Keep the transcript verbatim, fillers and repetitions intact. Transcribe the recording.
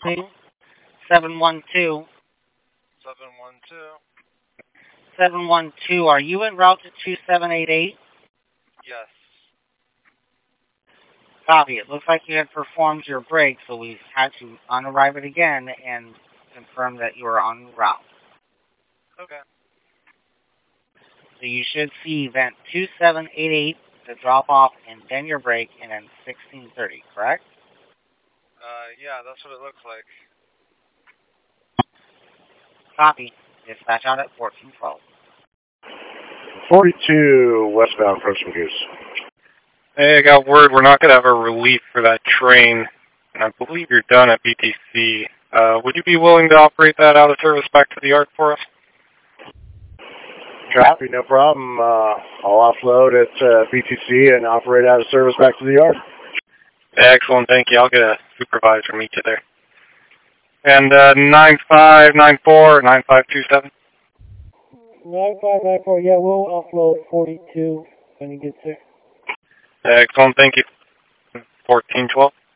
Crossing, seven one two. seven one two. seven one two, are you en route to two seven eight eight? Yes. Copy. It looks like you had performed your break, so we've had to unarrive it again and confirm that you are en route. Okay. So you should see event two seven eight eight, the drop off, and then your break, and then sixteen thirty, correct? Uh, yeah, that's what it looks like. Copy. Dispatch out at fourteen twelve. forty-two westbound, approaching Goose. Hey, I got word we're not going to have a relief for that train, and I believe you're done at B T C. Uh, would you be willing to operate that out of service back to the yard for us? Copy, no problem. Uh, I'll offload at uh, B T C and operate out of service back to the yard. Excellent, thank you. I'll get a supervisor meet you there. And uh, nine five nine four, nine five two seven. nine five nine four, yeah, we'll offload forty-two when he gets there. Excellent, thank you. fourteen twelve.